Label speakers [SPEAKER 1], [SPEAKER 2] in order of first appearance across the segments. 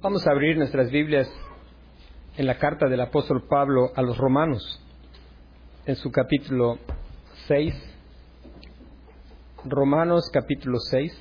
[SPEAKER 1] Vamos a abrir nuestras Biblias en la carta del apóstol Pablo a los Romanos, en su capítulo 6. Romanos capítulo 6.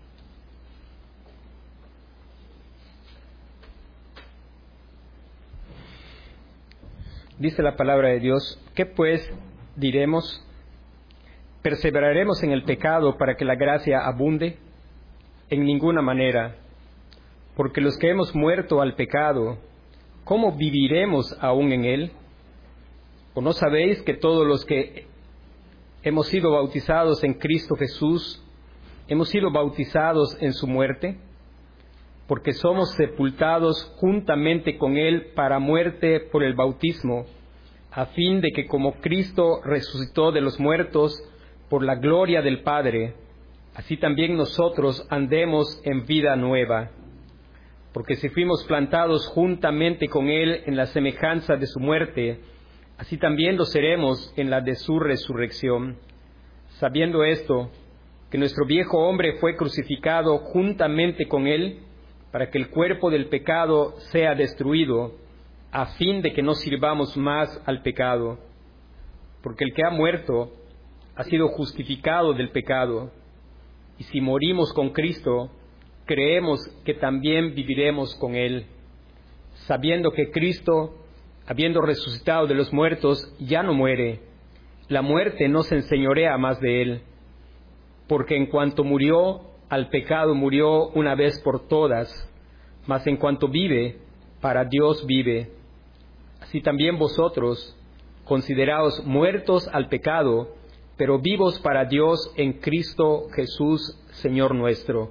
[SPEAKER 1] Dice la palabra de Dios: ¿qué pues diremos? ¿Perseveraremos en el pecado para que la gracia abunde? En ninguna manera. Porque los que hemos muerto al pecado, ¿cómo viviremos aún en él? ¿O no sabéis que todos los que hemos sido bautizados en Cristo Jesús, hemos sido bautizados en su muerte? Porque somos sepultados juntamente con él para muerte por el bautismo, a fin de que como Cristo resucitó de los muertos por la gloria del Padre, así también nosotros andemos en vida nueva. Porque si fuimos plantados juntamente con él en la semejanza de su muerte, así también lo seremos en la de su resurrección. Sabiendo esto, que nuestro viejo hombre fue crucificado juntamente con él, para que el cuerpo del pecado sea destruido, a fin de que no sirvamos más al pecado. Porque el que ha muerto ha sido justificado del pecado. Y si morimos con Cristo, creemos que también viviremos con él, sabiendo que Cristo, habiendo resucitado de los muertos, ya no muere. La muerte no se enseñorea más de él, porque en cuanto murió, al pecado murió una vez por todas, mas en cuanto vive, para Dios vive. Así también vosotros, consideraos muertos al pecado, pero vivos para Dios en Cristo Jesús, Señor nuestro.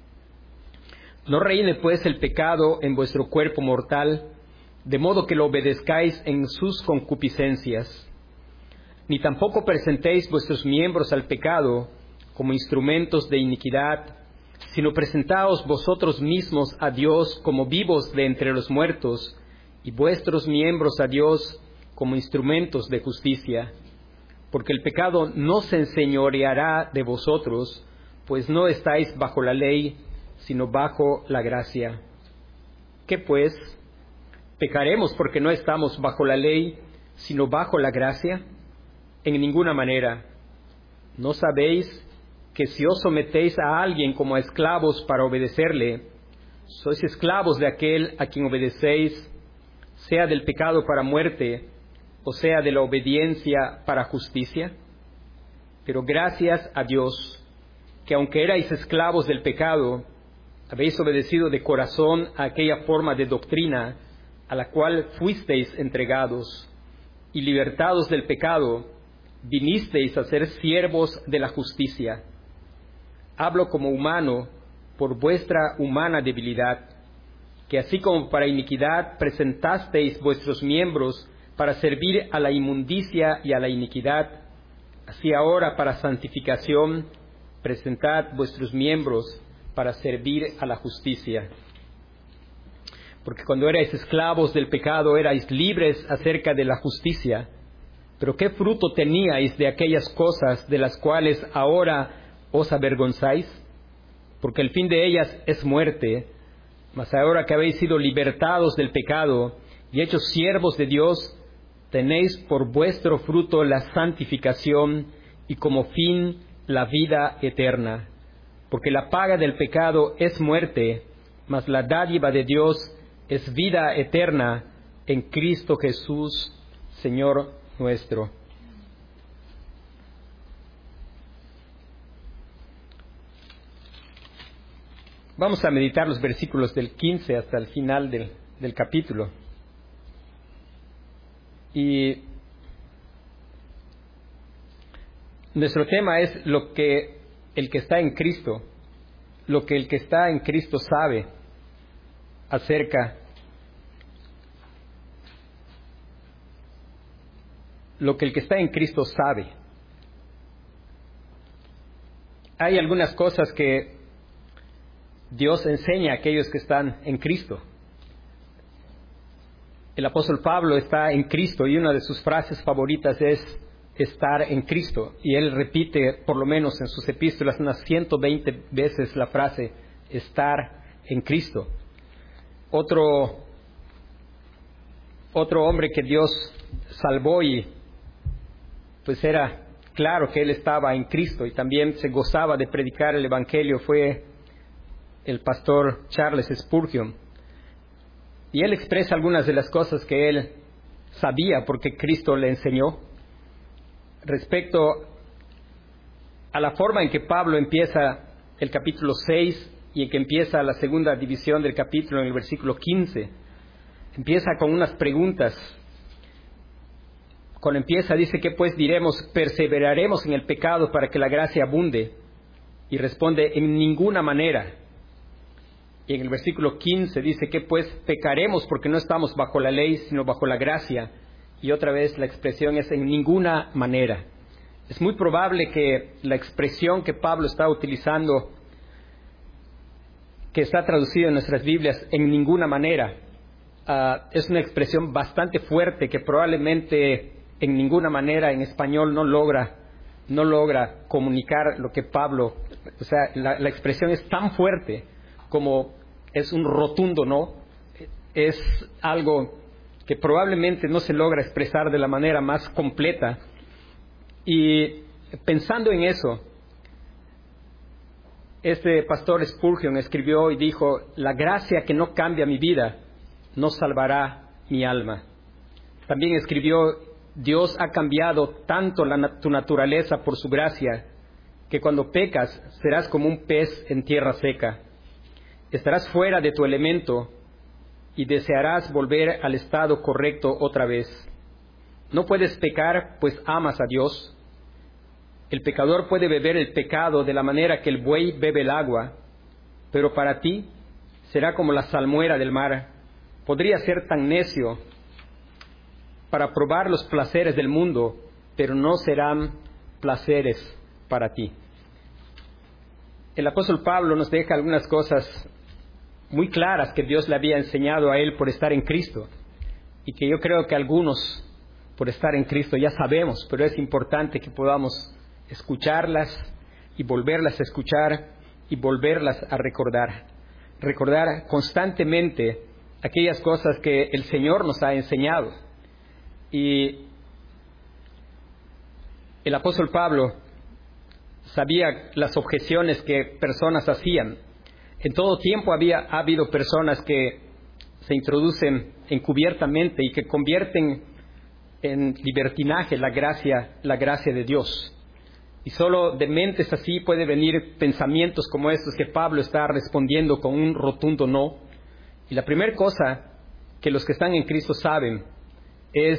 [SPEAKER 1] No reine pues el pecado en vuestro cuerpo mortal, de modo que lo obedezcáis en sus concupiscencias. Ni tampoco presentéis vuestros miembros al pecado como instrumentos de iniquidad, sino presentaos vosotros mismos a Dios como vivos de entre los muertos, y vuestros miembros a Dios como instrumentos de justicia. Porque el pecado no se enseñoreará de vosotros, pues no estáis bajo la ley, sino bajo la gracia. ¿Qué pues? ¿Pecaremos porque no estamos bajo la ley, sino bajo la gracia? En ninguna manera. ¿No sabéis que si os sometéis a alguien como a esclavos para obedecerle, sois esclavos de aquel a quien obedecéis, sea del pecado para muerte, o sea de la obediencia para justicia? Pero gracias a Dios, que aunque erais esclavos del pecado, habéis obedecido de corazón a aquella forma de doctrina a la cual fuisteis entregados, y libertados del pecado, vinisteis a ser siervos de la justicia. Hablo como humano por vuestra humana debilidad, que así como para iniquidad presentasteis vuestros miembros para servir a la inmundicia y a la iniquidad, así ahora para santificación presentad vuestros miembros para servir a la justicia. Porque cuando erais esclavos del pecado erais libres acerca de la justicia. Pero ¿qué fruto teníais de aquellas cosas de las cuales ahora os avergonzáis? Porque el fin de ellas es muerte. Mas ahora que habéis sido libertados del pecado y hechos siervos de Dios, tenéis por vuestro fruto la santificación y como fin la vida eterna. Porque la paga del pecado es muerte, mas la dádiva de Dios es vida eterna en Cristo Jesús, Señor nuestro. Vamos a meditar los versículos del 15 hasta el final del capítulo. Y nuestro tema es lo que el que está en Cristo, lo que el que está en Cristo sabe acerca, lo que el que está en Cristo sabe. Hay algunas cosas que Dios enseña a aquellos que están en Cristo. El apóstol Pablo está en Cristo y una de sus frases favoritas es estar en Cristo. Y él repite, por lo menos en sus epístolas, unas 120 veces la frase estar en Cristo. otro hombre que Dios salvó y pues era claro que él estaba en Cristo y también se gozaba de predicar el Evangelio fue el pastor Charles Spurgeon. Y él expresa algunas de las cosas que él sabía porque Cristo le enseñó respecto a la forma en que Pablo empieza el capítulo 6 y en que empieza la segunda división del capítulo en el versículo 15. Empieza con unas preguntas. Cuando empieza dice, ¿qué pues diremos? ¿Perseveraremos en el pecado para que la gracia abunde? Y responde, en ninguna manera. Y en el versículo 15 dice, ¿qué pues pecaremos porque no estamos bajo la ley, sino bajo la gracia? Y otra vez la expresión es en ninguna manera. Es muy probable que la expresión que Pablo está utilizando, que está traducida en nuestras Biblias, en ninguna manera, es una expresión bastante fuerte que probablemente en ninguna manera en español no logra comunicar lo que Pablo, o sea, la expresión es tan fuerte como es un rotundo no, es algo que probablemente no se logra expresar de la manera más completa. Y pensando en eso, este pastor Spurgeon escribió y dijo, la gracia que no cambia mi vida no salvará mi alma. También escribió, Dios ha cambiado tanto tu naturaleza por su gracia, que cuando pecas serás como un pez en tierra seca. Estarás fuera de tu elemento y desearás volver al estado correcto otra vez. No puedes pecar, pues amas a Dios. El pecador puede beber el pecado de la manera que el buey bebe el agua, pero para ti será como la salmuera del mar. Podría ser tan necio para probar los placeres del mundo, pero no serán placeres para ti. El apóstol Pablo nos deja algunas cosas muy claras que Dios le había enseñado a él por estar en Cristo, y que yo creo que algunos por estar en Cristo ya sabemos, pero es importante que podamos escucharlas y volverlas a escuchar y volverlas a recordar constantemente aquellas cosas que el Señor nos ha enseñado. Y el apóstol Pablo sabía las objeciones que personas hacían. En todo tiempo ha habido personas que se introducen encubiertamente y que convierten en libertinaje la gracia de Dios. Y solo de mentes así puede venir pensamientos como estos que Pablo está respondiendo con un rotundo no. Y la primera cosa que los que están en Cristo saben es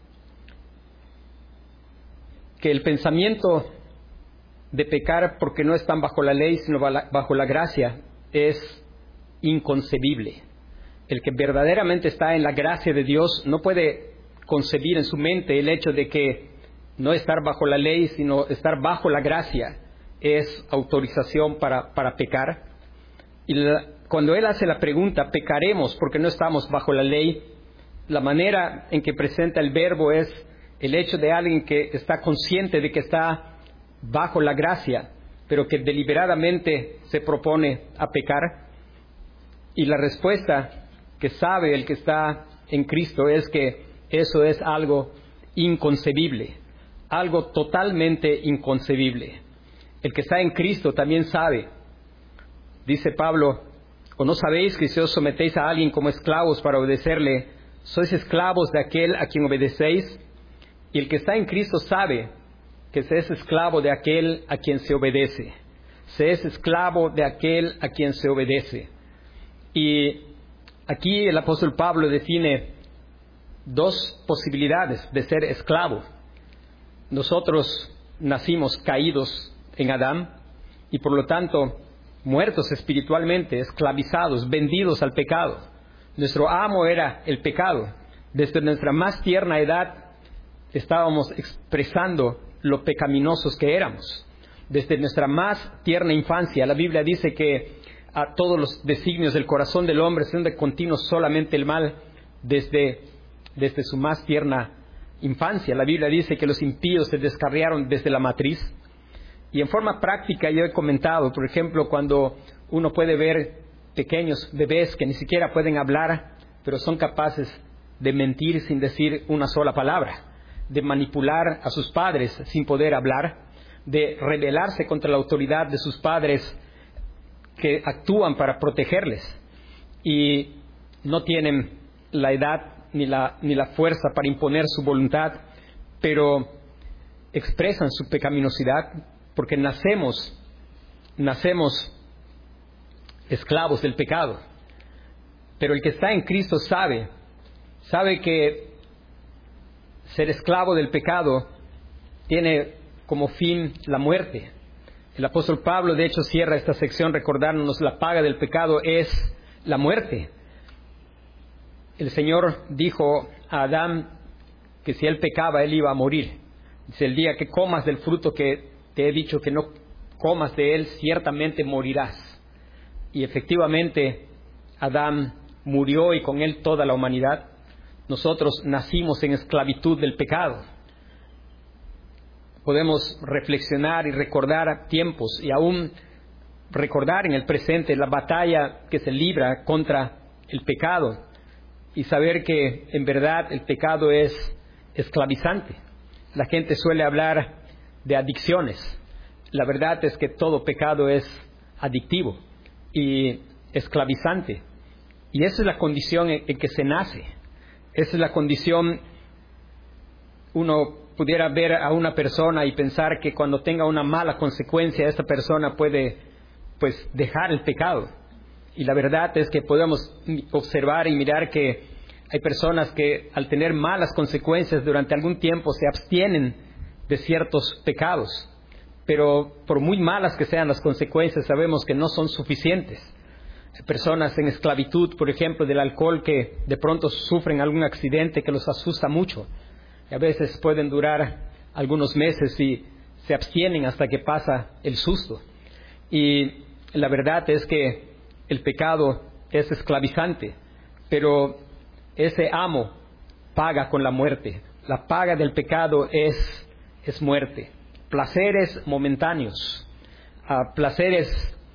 [SPEAKER 1] que el pensamiento de pecar porque no están bajo la ley sino bajo la gracia es inconcebible. El que verdaderamente está en la gracia de Dios no puede concebir en su mente el hecho de que no estar bajo la ley, sino estar bajo la gracia es autorización para pecar. Y cuando él hace la pregunta, ¿pecaremos porque no estamos bajo la ley? La manera en que presenta el verbo es el hecho de alguien que está consciente de que está bajo la gracia, pero que deliberadamente se propone a pecar. Y la respuesta que sabe el que está en Cristo es que eso es algo inconcebible, algo totalmente inconcebible. El que está en Cristo también sabe, dice Pablo, ¿o no sabéis que si os sometéis a alguien como esclavos para obedecerle, sois esclavos de aquel a quien obedecéis? Y el que está en Cristo sabe que se es esclavo de aquel a quien se obedece. Se es esclavo de aquel a quien se obedece. Y aquí el apóstol Pablo define dos posibilidades de ser esclavo. Nosotros nacimos caídos en Adán y por lo tanto muertos espiritualmente, esclavizados, vendidos al pecado. Nuestro amo era el pecado. Desde nuestra más tierna edad estábamos expresando lo pecaminosos que éramos. Desde nuestra más tierna infancia, la Biblia dice que a todos los designios del corazón del hombre son de continuo solamente el mal desde su más tierna infancia. La Biblia dice que los impíos se descarriaron desde la matriz. Y en forma práctica yo he comentado, por ejemplo, cuando uno puede ver pequeños bebés que ni siquiera pueden hablar, pero son capaces de mentir sin decir una sola palabra, de manipular a sus padres sin poder hablar, de rebelarse contra la autoridad de sus padres que actúan para protegerles y no tienen la edad ni la fuerza para imponer su voluntad, pero expresan su pecaminosidad porque nacemos esclavos del pecado. Pero el que está en Cristo sabe que ser esclavo del pecado tiene como fin la muerte. El apóstol Pablo, de hecho, cierra esta sección recordándonos la paga del pecado es la muerte. El Señor dijo a Adán que si él pecaba, él iba a morir. Dice, el día que comas del fruto que te he dicho que no comas de él, ciertamente morirás. Y efectivamente, Adán murió y con él toda la humanidad. Nosotros nacimos en esclavitud del pecado. Podemos reflexionar y recordar tiempos y aún recordar en el presente la batalla que se libra contra el pecado y saber que en verdad el pecado es esclavizante. La gente suele hablar de adicciones. La verdad es que todo pecado es adictivo y esclavizante. Y esa es la condición en que se nace. Esa es la condición. Uno pudiera ver a una persona y pensar que cuando tenga una mala consecuencia, esa persona puede dejar el pecado. Y la verdad es que podemos observar y mirar que hay personas que al tener malas consecuencias durante algún tiempo se abstienen de ciertos pecados. Pero por muy malas que sean las consecuencias, sabemos que no son suficientes. Hay personas en esclavitud, por ejemplo, del alcohol, que de pronto sufren algún accidente que los asusta mucho. Y a veces pueden durar algunos meses y se abstienen hasta que pasa el susto. Y la verdad es que el pecado es esclavizante, pero ese amo paga con la muerte. La paga del pecado es muerte. Placeres momentáneos, placeres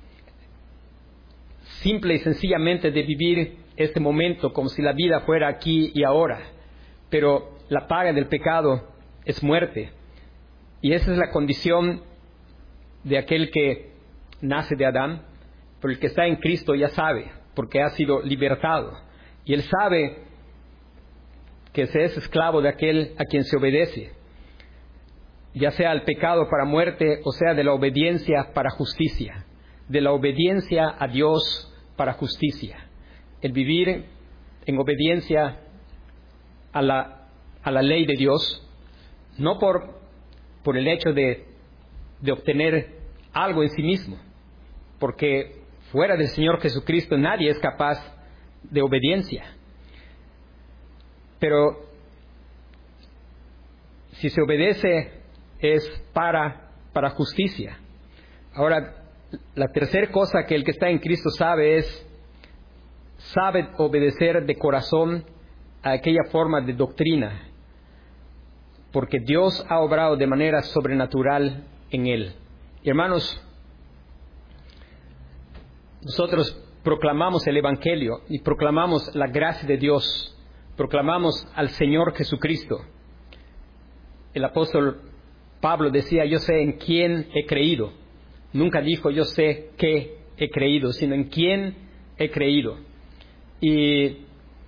[SPEAKER 1] simple y sencillamente de vivir este momento como si la vida fuera aquí y ahora. Pero la paga del pecado es muerte. Y esa es la condición de aquel que nace de Adán. Pero el que está en Cristo ya sabe, porque ha sido libertado. Y él sabe que se es esclavo de aquel a quien se obedece, ya sea al pecado para muerte o sea de la obediencia para justicia, de la obediencia a Dios para justicia. El vivir en obediencia a la ley de Dios, no por el hecho de obtener algo en sí mismo, porque fuera del Señor Jesucristo nadie es capaz de obediencia. Pero si se obedece es para justicia. Ahora, la tercera cosa que el que está en Cristo sabe sabe obedecer de corazón a aquella forma de doctrina, porque Dios ha obrado de manera sobrenatural en él. Y hermanos, nosotros proclamamos el Evangelio y proclamamos la gracia de Dios, proclamamos al Señor Jesucristo. El apóstol Pablo decía, yo sé en quién he creído. Nunca dijo, yo sé qué he creído, sino en quién he creído. Y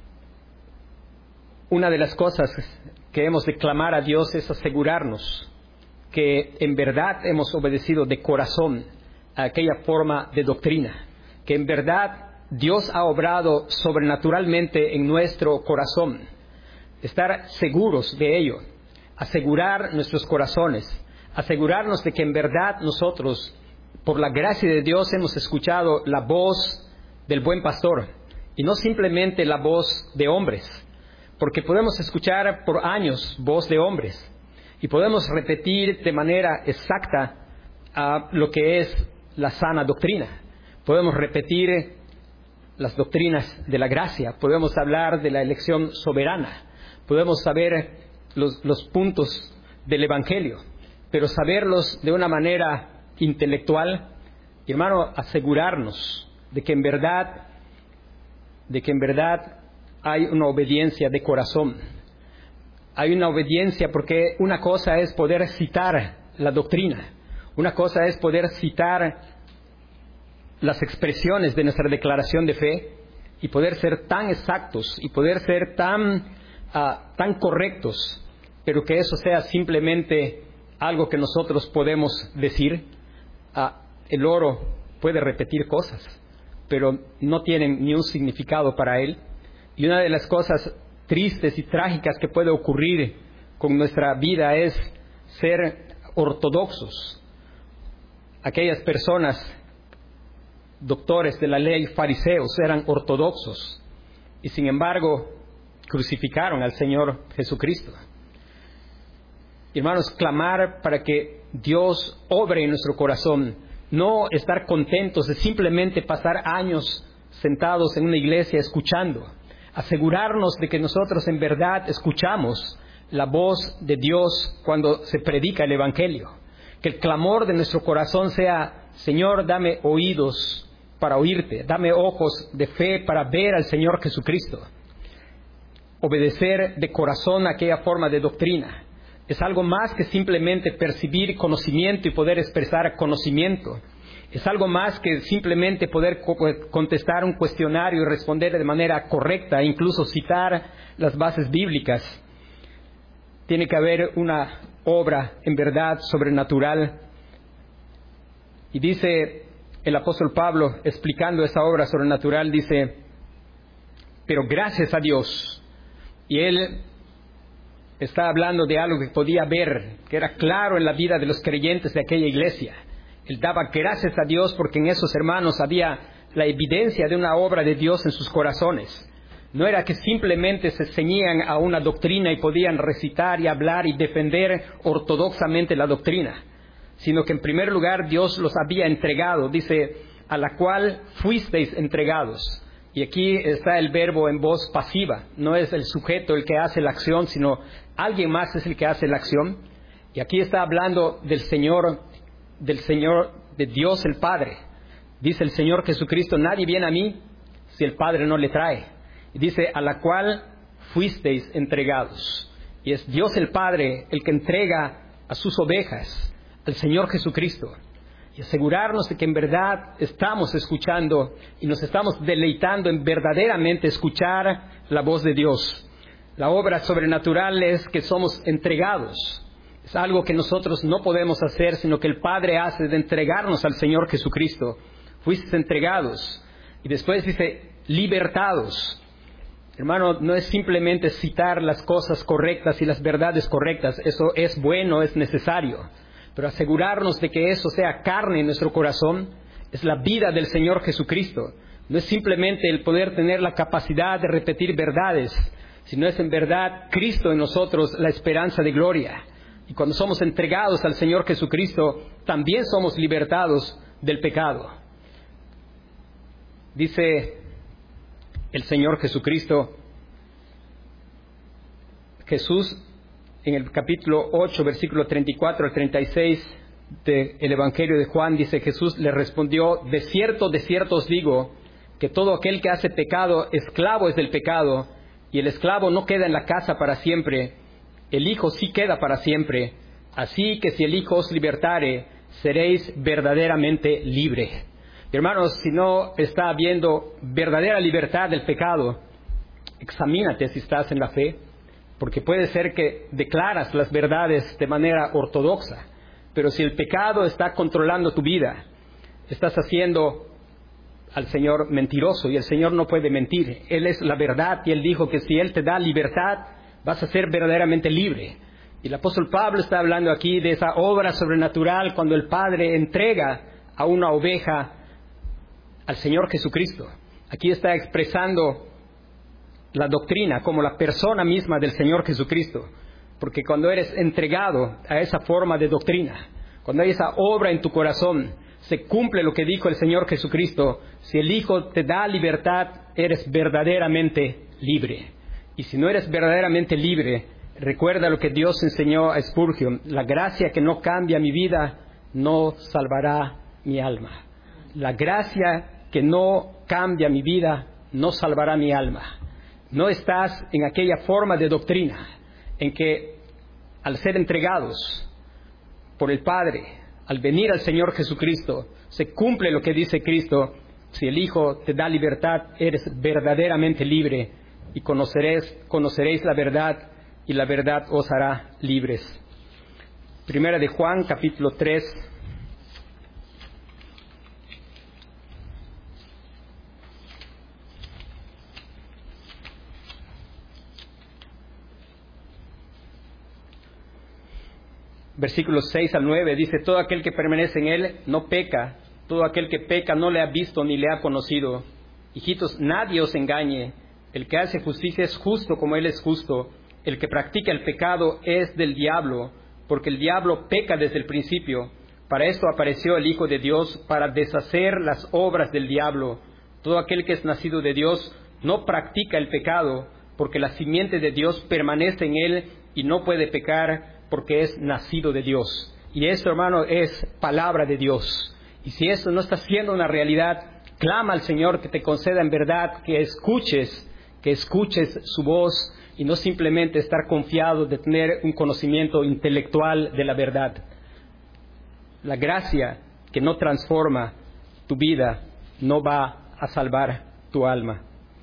[SPEAKER 1] una de las cosas que hemos de clamar a Dios es asegurarnos que en verdad hemos obedecido de corazón a aquella forma de doctrina, que en verdad Dios ha obrado sobrenaturalmente en nuestro corazón. Estar seguros de ello, asegurar nuestros corazones, asegurarnos de que en verdad nosotros, por la gracia de Dios, hemos escuchado la voz del buen pastor y no simplemente la voz de hombres, porque podemos escuchar por años voz de hombres y podemos repetir de manera exacta lo que es la sana doctrina. Podemos repetir las doctrinas de la gracia, podemos hablar de la elección soberana, podemos saber los puntos del Evangelio, pero saberlos de una manera intelectual, hermano, asegurarnos de que en verdad hay una obediencia de corazón. Hay una obediencia porque una cosa es poder citar la doctrina, una cosa es poder citar las expresiones de nuestra declaración de fe y poder ser tan exactos y poder ser tan correctos, pero que eso sea simplemente algo que nosotros podemos decir. El oro puede repetir cosas, pero no tienen ni un significado para él. Y una de las cosas tristes y trágicas que puede ocurrir con nuestra vida es ser ortodoxos. Aquellas personas, doctores de la ley, fariseos, eran ortodoxos y sin embargo crucificaron al Señor Jesucristo. Hermanos, clamar para que Dios obre en nuestro corazón, no estar contentos de simplemente pasar años sentados en una iglesia escuchando, asegurarnos de que nosotros en verdad escuchamos la voz de Dios cuando se predica el Evangelio, que el clamor de nuestro corazón sea: Señor, dame oídos para oírte, dame ojos de fe para ver al Señor Jesucristo. Obedecer de corazón aquella forma de doctrina es algo más que simplemente percibir conocimiento y poder expresar conocimiento. Es algo más que simplemente poder contestar un cuestionario y responder de manera correcta, e incluso citar las bases bíblicas. Tiene que haber una obra en verdad sobrenatural. Y dice el apóstol Pablo, explicando esa obra sobrenatural, dice: pero gracias a Dios. Y él está hablando de algo que podía ver, que era claro en la vida de los creyentes de aquella iglesia. Él daba gracias a Dios porque en esos hermanos había la evidencia de una obra de Dios en sus corazones. No era que simplemente se ceñían a una doctrina y podían recitar y hablar y defender ortodoxamente la doctrina, sino que en primer lugar Dios los había entregado. Dice: a la cual fuisteis entregados. Y aquí está el verbo en voz pasiva. No es el sujeto el que hace la acción, sino alguien más es el que hace la acción. Y aquí está hablando del Señor, de Dios el Padre. Dice el Señor Jesucristo: nadie viene a mí si el Padre no le trae. Y dice: a la cual fuisteis entregados. Y es Dios el Padre el que entrega a sus ovejas al Señor Jesucristo. Y asegurarnos de que en verdad estamos escuchando y nos estamos deleitando en verdaderamente escuchar la voz de Dios. La obra sobrenatural es que somos entregados. Es algo que nosotros no podemos hacer, sino que el Padre hace, de entregarnos al Señor Jesucristo. Fuisteis entregados. Y después dice: libertados. Hermano, no es simplemente citar las cosas correctas y las verdades correctas. Eso es bueno, es necesario. Pero asegurarnos de que eso sea carne en nuestro corazón es la vida del Señor Jesucristo. No es simplemente el poder tener la capacidad de repetir verdades, sino es en verdad Cristo en nosotros la esperanza de gloria. Y cuando somos entregados al Señor Jesucristo, también somos libertados del pecado. Dice el Señor Jesucristo, Jesús, en el capítulo 8, versículo 34 al 36 del Evangelio de Juan, dice: Jesús le respondió: de cierto os digo, que todo aquel que hace pecado, esclavo es del pecado, y el esclavo no queda en la casa para siempre, el Hijo sí queda para siempre. Así que si el Hijo os libertare, seréis verdaderamente libres. Hermanos, si no está habiendo verdadera libertad del pecado, examínate si estás en la fe. Porque puede ser que declaras las verdades de manera ortodoxa, pero si el pecado está controlando tu vida, estás haciendo al Señor mentiroso, y el Señor no puede mentir. Él es la verdad, y Él dijo que si Él te da libertad, vas a ser verdaderamente libre. Y el apóstol Pablo está hablando aquí de esa obra sobrenatural cuando el Padre entrega a una oveja al Señor Jesucristo. Aquí está expresando la doctrina como la persona misma del Señor Jesucristo, porque cuando eres entregado a esa forma de doctrina, cuando hay esa obra en tu corazón, se cumple lo que dijo el Señor Jesucristo: si el Hijo te da libertad, eres verdaderamente libre. Y si no eres verdaderamente libre, recuerda lo que Dios enseñó a Spurgeon: la gracia que no cambia mi vida no salvará mi alma. La gracia que no cambia mi vida, no salvará mi alma. No estás en aquella forma de doctrina en que al ser entregados por el Padre, al venir al Señor Jesucristo, se cumple lo que dice Cristo: si el Hijo te da libertad, eres verdaderamente libre, y conoceréis la verdad, y la verdad os hará libres. Primera de Juan, capítulo 3. Versículos 6 al 9, dice: todo aquel que permanece en Él no peca. Todo aquel que peca no le ha visto ni le ha conocido. Hijitos, nadie os engañe. El que hace justicia es justo como Él es justo. El que practica el pecado es del diablo, porque el diablo peca desde el principio. Para esto apareció el Hijo de Dios, para deshacer las obras del diablo. Todo aquel que es nacido de Dios no practica el pecado, porque la simiente de Dios permanece en él y no puede pecar, porque es nacido de Dios. Y esto, hermano, es palabra de Dios. Y si esto no está siendo una realidad, clama al Señor que te conceda en verdad que escuches su voz, y no simplemente estar confiado de tener un conocimiento intelectual de la verdad. La gracia que no transforma tu vida no va a salvar tu alma.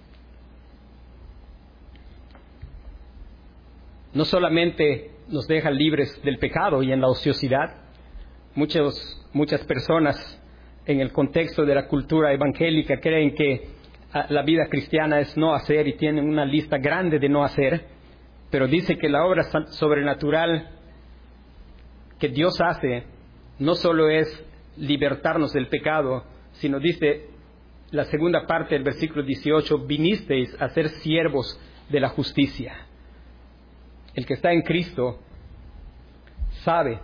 [SPEAKER 1] No solamente nos deja libres del pecado y en la ociosidad. Muchas personas en el contexto de la cultura evangélica creen que la vida cristiana es no hacer, y tienen una lista grande de no hacer, pero dice que la obra sobrenatural que Dios hace no solo es libertarnos del pecado, sino, dice la segunda parte del versículo 18, vinisteis a ser siervos de la justicia. El que está en Cristo sabe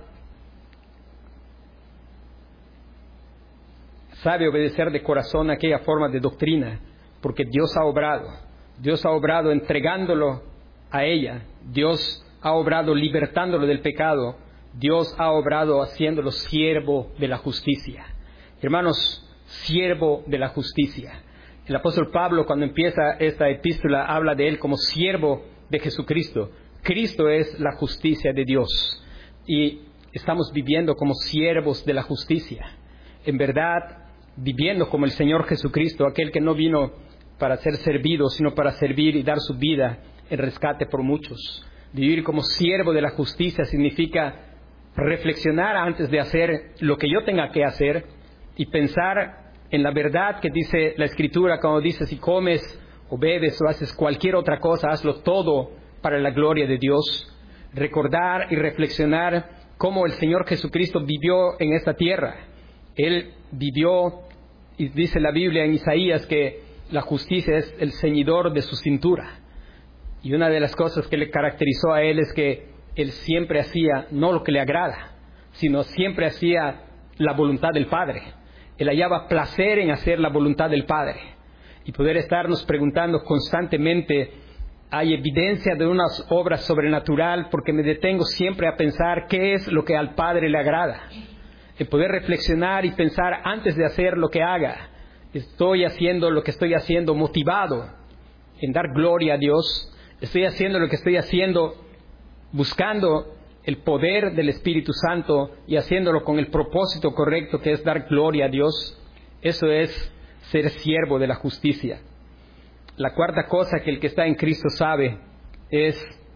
[SPEAKER 1] obedecer de corazón aquella forma de doctrina, porque Dios ha obrado entregándolo a ella, Dios ha obrado libertándolo del pecado, Dios ha obrado haciéndolo siervo de la justicia. Hermanos, siervo de la justicia. El apóstol Pablo, cuando empieza esta epístola, habla de él como siervo de Jesucristo. Cristo es la justicia de Dios, y estamos viviendo como siervos de la justicia. En verdad, viviendo como el Señor Jesucristo, aquel que no vino para ser servido, sino para servir y dar su vida en rescate por muchos. Vivir como siervo de la justicia significa reflexionar antes de hacer lo que yo tenga que hacer, y pensar en la verdad que dice la Escritura cuando dice: si comes o bebes o haces cualquier otra cosa, hazlo todo para la gloria de Dios. Recordar y reflexionar cómo el Señor Jesucristo vivió en esta tierra. Él vivió, y dice la Biblia en Isaías que la justicia es el ceñidor de su cintura. Y una de las cosas que le caracterizó a él es que él siempre hacía no lo que le agrada, sino siempre hacía la voluntad del Padre. Él hallaba placer en hacer la voluntad del Padre. Y poder estarnos preguntando constantemente: hay evidencia de una obra sobrenatural, porque me detengo siempre a pensar qué es lo que al Padre le agrada. El poder reflexionar y pensar antes de hacer lo que haga: estoy haciendo lo que estoy haciendo motivado en dar gloria a Dios, estoy haciendo lo que estoy haciendo buscando el poder del Espíritu Santo y haciéndolo con el propósito correcto, que es dar gloria a Dios. Eso es ser siervo de la justicia. La cuarta cosa que el que está en Cristo sabe es,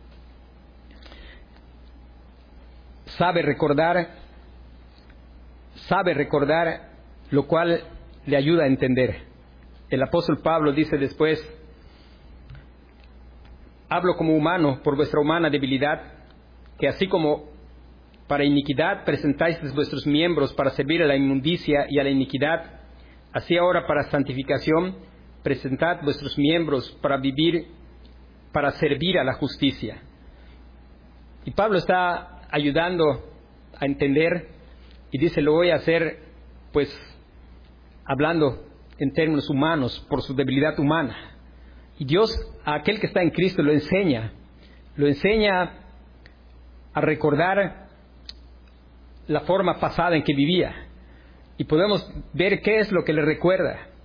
[SPEAKER 1] sabe recordar, lo cual le ayuda a entender. El apóstol Pablo dice después: hablo como humano por vuestra humana debilidad, que así como para iniquidad presentáis vuestros miembros para servir a la inmundicia y a la iniquidad, así ahora para santificación presentad vuestros miembros para servir a la justicia. Y Pablo está ayudando a entender, y dice: lo voy a hacer pues hablando en términos humanos, por su debilidad humana. Y Dios, a aquel que está en Cristo, lo enseña a recordar la forma pasada en que vivía. Y podemos ver qué es lo que le recuerda.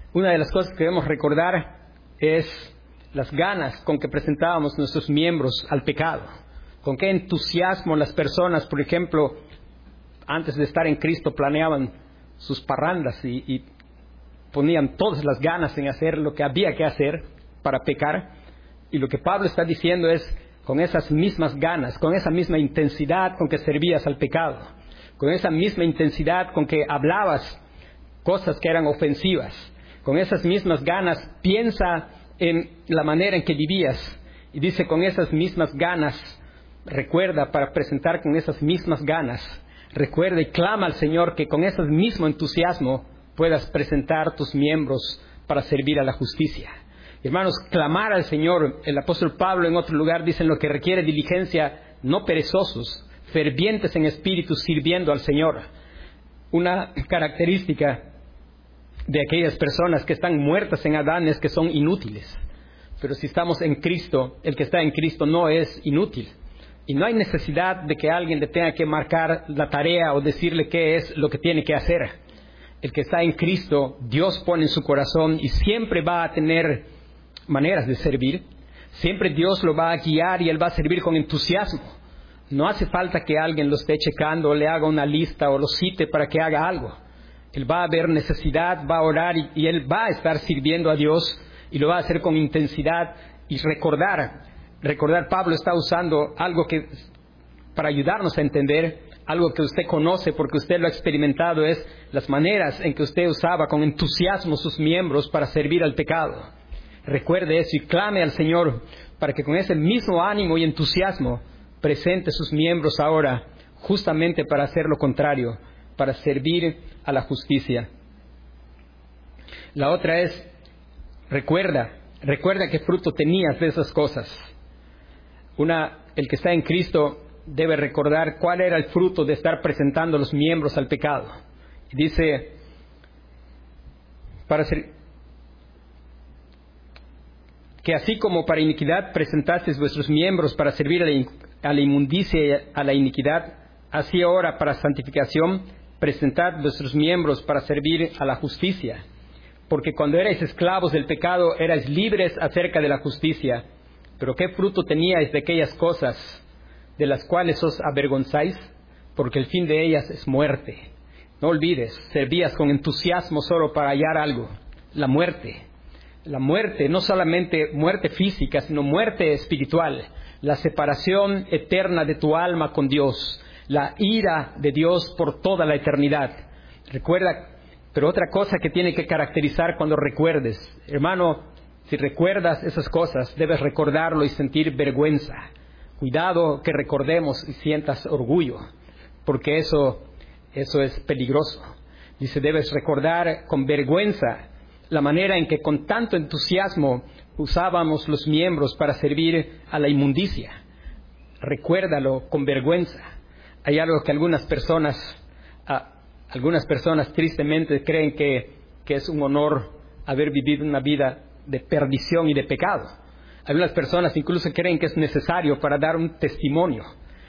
[SPEAKER 1] una de las cosas que debemos recordar es las ganas con que presentábamos nuestros miembros al pecado. Con qué entusiasmo las personas, por ejemplo, antes de estar en Cristo, planeaban sus parrandas y ponían todas las ganas en hacer lo que había que hacer para pecar. Y lo que Pablo está diciendo es, con esas mismas ganas, con esa misma intensidad con que servías al pecado, con esa misma intensidad con que hablabas cosas que eran ofensivas, con esas mismas ganas, piensa en la manera en que vivías. Y dice, con esas mismas ganas, recuerda para presentar con esas mismas ganas. Recuerda y clama al Señor que con ese mismo entusiasmo puedas presentar tus miembros para servir a la justicia. Hermanos, clamar al Señor, el apóstol Pablo en otro lugar dice, en lo que requiere diligencia, no perezosos, fervientes en espíritu, sirviendo al Señor. Una característica de aquellas personas que están muertas en Adán es que son inútiles. Pero si estamos en Cristo, el que está en Cristo no es inútil. Y no hay necesidad de que alguien le tenga que marcar la tarea o decirle qué es lo que tiene que hacer. El que está en Cristo, Dios pone en su corazón y siempre va a tener maneras de servir. Siempre Dios lo va a guiar y Él va a servir con entusiasmo. No hace falta que alguien lo esté checando, le haga una lista o lo cite para que haga algo. Él va a ver necesidad, va a orar y Él va a estar sirviendo a Dios y lo va a hacer con intensidad y recordar. Pablo está usando algo que para ayudarnos a entender, algo que usted conoce porque usted lo ha experimentado, es las maneras en que usted usaba con entusiasmo sus miembros para servir al pecado. Recuerde eso y clame al Señor para que con ese mismo ánimo y entusiasmo presente sus miembros ahora justamente para hacer lo contrario, para servir a la justicia. La otra es, recuerda qué fruto tenías de esas cosas. El que está en Cristo debe recordar cuál era el fruto de estar presentando los miembros al pecado. Dice, que así como para iniquidad presentasteis vuestros miembros para servir a la inmundicia y a la iniquidad, así ahora para santificación presentad vuestros miembros para servir a la justicia. Porque cuando erais esclavos del pecado, erais libres acerca de la justicia. Pero ¿qué fruto teníais de aquellas cosas de las cuales os avergonzáis? Porque el fin de ellas es muerte. No olvides, servías con entusiasmo solo para hallar algo, la muerte. La muerte, no solamente muerte física, sino muerte espiritual. La separación eterna de tu alma con Dios. La ira de Dios por toda la eternidad. Recuerda, pero otra cosa que tiene que caracterizar cuando recuerdes, hermano, si recuerdas esas cosas, debes recordarlo y sentir vergüenza. Cuidado que recordemos y sientas orgullo, porque eso es peligroso. Dice, debes recordar con vergüenza la manera en que con tanto entusiasmo usábamos los miembros para servir a la inmundicia. Recuérdalo con vergüenza. Hay algo que algunas personas tristemente creen que es un honor haber vivido una vida de perdición y de pecado. Algunas personas incluso creen que es necesario para dar un testimonio.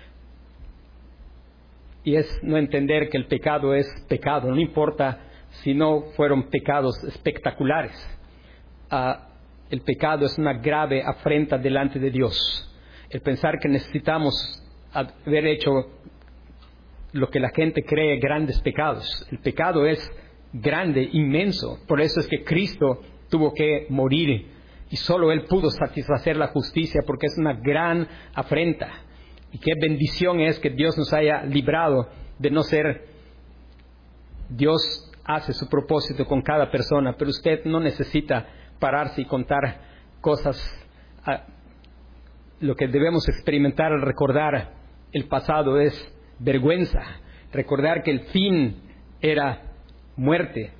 [SPEAKER 1] Y es no entender que el pecado es pecado, no importa si no fueron pecados espectaculares. El pecado es una grave afrenta delante de Dios. El pensar que necesitamos haber hecho lo que la gente cree grandes pecados. El pecado es grande, inmenso. Por eso es que Cristo tuvo que morir y solo Él pudo satisfacer la justicia, porque es una gran afrenta. Y qué bendición es que Dios nos haya librado de no ser. Dios hace su propósito con cada persona, pero usted no necesita pararse y contar cosas. Lo que debemos experimentar al recordar el pasado es vergüenza. Recordar que el fin era muerte.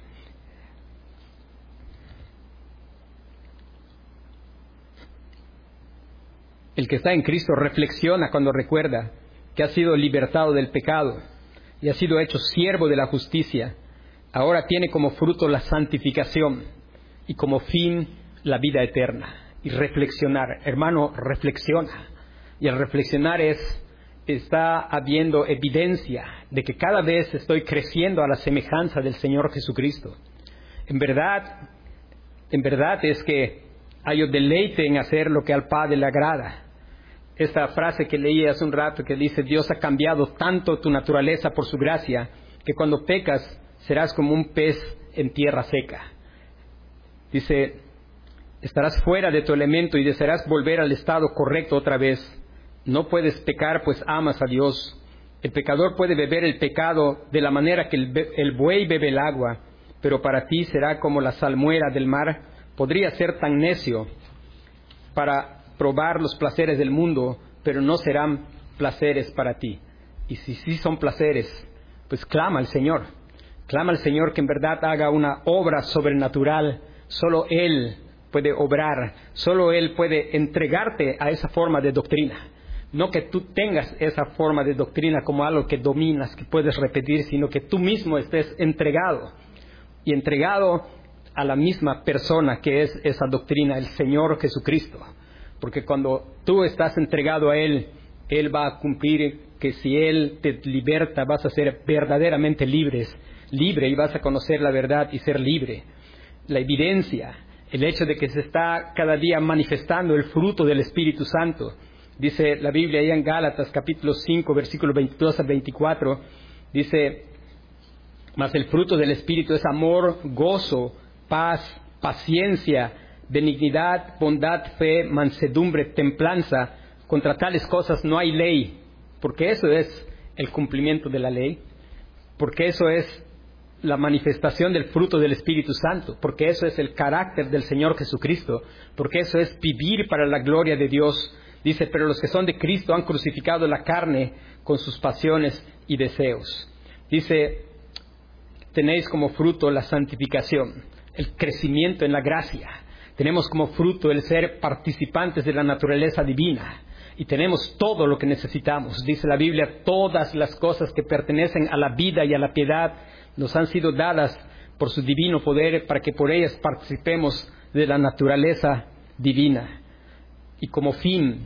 [SPEAKER 1] El que está en Cristo reflexiona cuando recuerda que ha sido libertado del pecado y ha sido hecho siervo de la justicia. Ahora tiene como fruto la santificación y como fin la eterna. Y reflexionar, hermano, reflexiona. Y al reflexionar está habiendo evidencia de que cada vez estoy creciendo a la semejanza del Señor Jesucristo. En verdad, En verdad es que hallo deleite en hacer lo que al Padre le agrada. Esta frase que leí hace un rato que dice: Dios ha cambiado tanto tu naturaleza por su gracia, que cuando pecas serás como un pez en tierra seca. Dice: estarás fuera de tu elemento y desearás volver al estado correcto otra vez. No puedes pecar, pues amas a Dios. El pecador puede beber el pecado de la manera que el buey bebe el agua, pero para ti será como la salmuera del mar. Podría ser tan necio para probar los placeres del mundo, pero no serán placeres para ti. Y si sí son placeres, pues clama al Señor. Clama al Señor que en verdad haga una obra sobrenatural. Solo Él puede obrar, solo Él puede entregarte a esa forma de doctrina. No que tú tengas esa forma de doctrina como algo que dominas, que puedes repetir, sino que tú mismo estés entregado. Y entregado a la misma persona que es esa doctrina, el Señor Jesucristo. Porque cuando tú estás entregado a Él, Él va a cumplir que si Él te liberta, vas a ser verdaderamente libre y vas a conocer la verdad y ser libre. La evidencia, el hecho de que se está cada día manifestando el fruto del Espíritu Santo. Dice la Biblia ahí en Gálatas capítulo 5, versículos 22 al 24, dice: mas el fruto del Espíritu es amor, gozo, paz, paciencia, benignidad, bondad, fe, mansedumbre, templanza. Contra tales cosas no hay ley, porque eso es el cumplimiento de la ley, porque eso es la manifestación del fruto del Espíritu Santo, porque eso es el carácter del Señor Jesucristo, porque eso es vivir para la gloria de Dios. Dice: pero los que son de Cristo han crucificado la carne con sus pasiones y deseos. Dice: tenéis como fruto la santificación, el crecimiento en la gracia. Tenemos como fruto el ser participantes de la naturaleza divina. Y tenemos todo lo que necesitamos. Dice la Biblia: todas las cosas que pertenecen a la vida y a la piedad nos han sido dadas por su divino poder, para que por ellas participemos de la naturaleza divina. Y como fin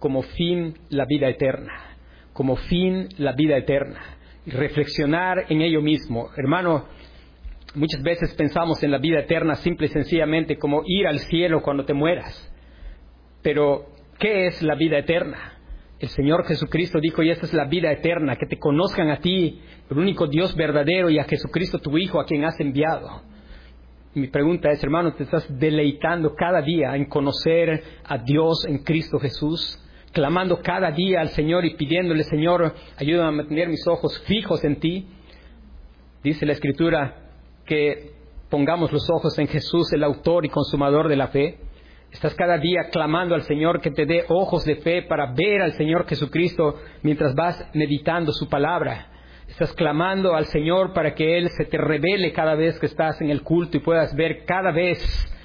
[SPEAKER 1] la vida eterna. Como fin la vida eterna. Y reflexionar en ello mismo. Hermano, muchas veces pensamos en la vida eterna simple y sencillamente como ir al cielo cuando te mueras. Pero, ¿qué es la vida eterna? El Señor Jesucristo dijo: y esta es la vida eterna, que te conozcan a ti, el único Dios verdadero, y a Jesucristo tu Hijo, a quien has enviado. Mi pregunta es, hermano, ¿te estás deleitando cada día en conocer a Dios en Cristo Jesús? Clamando cada día al Señor y pidiéndole: Señor, ayúdame a mantener mis ojos fijos en ti. Dice la Escritura que pongamos los ojos en Jesús, el autor y consumador de la fe. Estás cada día clamando al Señor que te dé ojos de fe para ver al Señor Jesucristo mientras vas meditando su palabra. Estás clamando al Señor para que Él se te revele cada vez que estás en el culto y puedas ver cada vez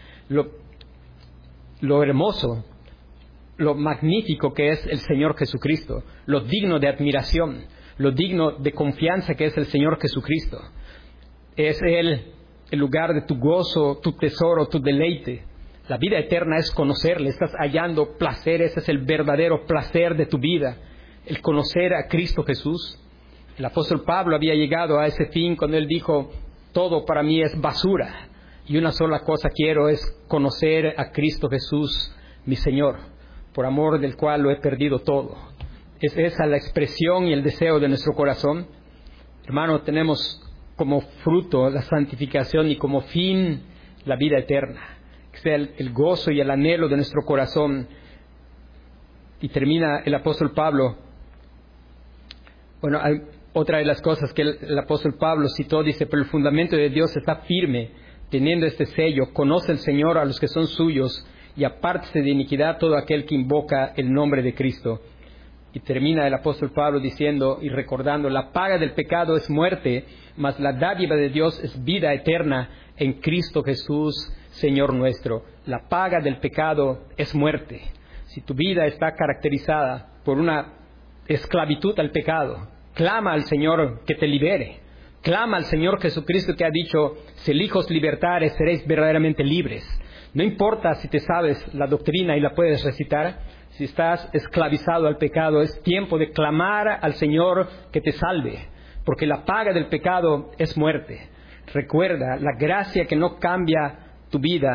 [SPEAKER 1] lo hermoso, lo magnífico que es el Señor Jesucristo, lo digno de admiración, lo digno de confianza que es el Señor Jesucristo. Es Él el lugar de tu gozo, tu tesoro, tu deleite. La vida eterna es conocerle. Estás hallando placer. Ese es el verdadero placer de tu vida, el conocer a Cristo Jesús. El apóstol Pablo había llegado a ese fin cuando él dijo: todo para mí es basura, y una sola cosa quiero, es conocer a Cristo Jesús, mi Señor, por amor del cual lo he perdido todo. Es esa la expresión y el deseo de nuestro corazón. Hermano, tenemos como fruto la santificación y como fin la vida eterna. Que sea el gozo y el anhelo de nuestro corazón. Y termina el apóstol Pablo. Bueno, hay otra de las cosas que el apóstol Pablo citó, dice: pero el fundamento de Dios está firme, teniendo este sello: conoce el Señor a los que son suyos, y apártese de iniquidad todo aquel que invoca el nombre de Cristo. Y termina el apóstol Pablo diciendo y recordando: la paga del pecado es muerte, mas la dádiva de Dios es vida eterna en Cristo Jesús, Señor nuestro. La paga del pecado es muerte. Si tu vida está caracterizada por una esclavitud al pecado, clama al Señor que te libere. Clama al Señor Jesucristo, que ha dicho: si el Hijo os libertare, seréis verdaderamente libres. No importa si te sabes la doctrina y la puedes recitar. Si estás esclavizado al pecado, es tiempo de clamar al Señor que te salve, porque la paga del pecado es muerte. Recuerda, la gracia que no cambia tu vida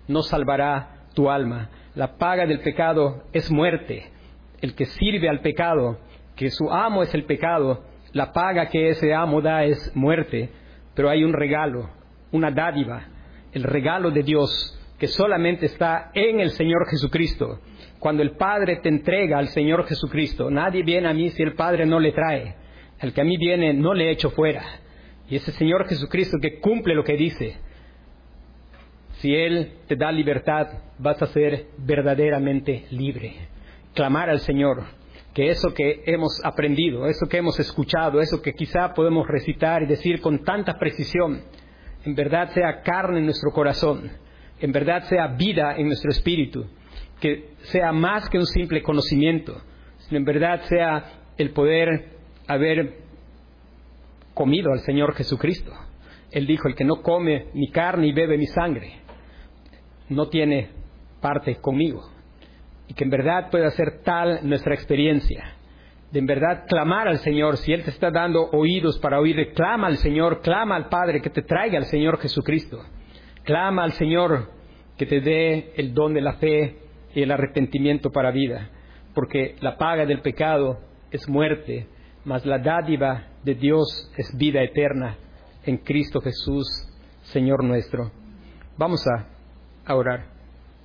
[SPEAKER 1] no salvará tu alma. La paga del pecado es muerte. El que sirve al pecado, que su amo es el pecado, la paga que ese amo da es muerte. Pero hay un regalo, una dádiva, el regalo de Dios, que solamente está en el Señor Jesucristo. Cuando el Padre te entrega al Señor Jesucristo, nadie viene a mí si el Padre no le trae. El que a mí viene no le echo fuera. Y ese Señor Jesucristo que cumple lo que dice, si Él te da libertad, vas a ser verdaderamente libre. Clamar al Señor, que eso que hemos aprendido, eso que hemos escuchado, eso que quizá podemos recitar y decir con tanta precisión, en verdad sea carne en nuestro corazón, en verdad sea vida en nuestro espíritu, que sea más que un simple conocimiento, sino en verdad sea el poder haber comido al Señor Jesucristo. Él dijo, el que no come mi carne y bebe mi sangre, no tiene parte conmigo. Y que en verdad pueda ser tal nuestra experiencia, de en verdad clamar al Señor. Si Él te está dando oídos para oír, clama al Señor, clama al Padre que te traiga al Señor Jesucristo. Clama al Señor que te dé el don de la fe y el arrepentimiento para vida, porque la paga del pecado es muerte, mas la dádiva de Dios es vida eterna en Cristo Jesús, Señor nuestro. Vamos a orar.